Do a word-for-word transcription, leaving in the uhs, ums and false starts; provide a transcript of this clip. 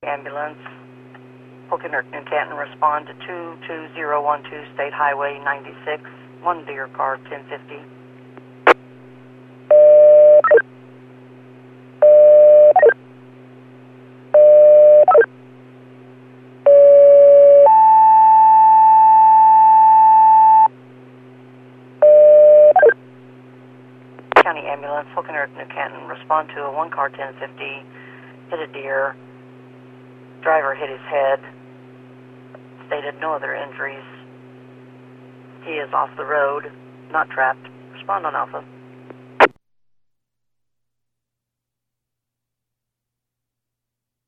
Ambulance, Pocono, New Canton, respond to two two zero one two State Highway ninety-six, one Deer car ten fifty. County Ambulance, Pocono, New Canton, respond to a one car ten fifty, hit a deer. Driver hit his head, stated no other injuries. He is off the road, not trapped. Respond on Alpha.